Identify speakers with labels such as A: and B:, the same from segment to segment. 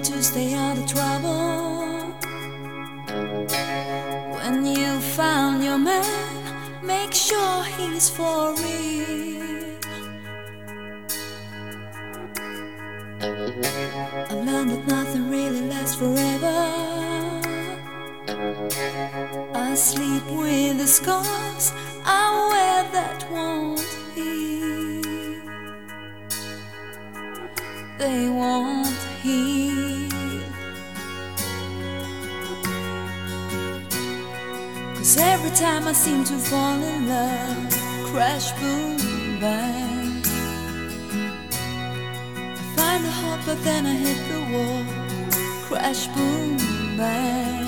A: want to stay out of trouble. When you found your man, make sure he's for real. I've learned that nothing really lasts forever. I sleep with the scars I wear that won't heal. They won't heal. 'Cause every time I seem to fall in love, crash, boom, bang, I find a hope but then I hit the wall, crash, boom, bang.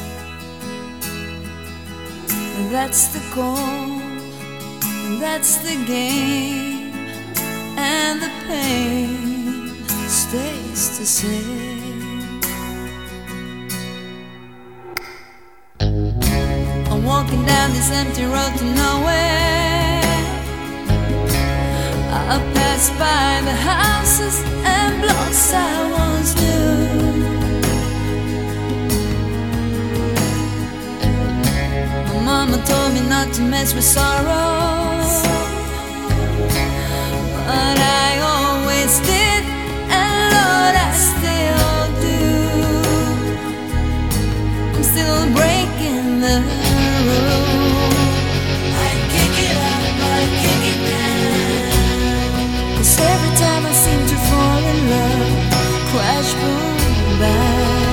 A: That's the goal, that's the game, and the pain stays the same. I'm walking down this empty road to nowhere. I pass by the houses and blocks I once knew. Mama told me not to mess with sorrow, but I always did, and Lord, I still do. I'm still breaking the rules. I kick it up, I kick it down. 'Cause every time I seem to fall in love, crash, boom, bang,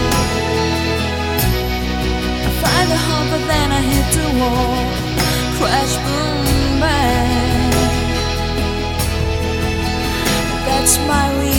A: find the hope but then I hit the wall, crash, boom, bang. That's my reality.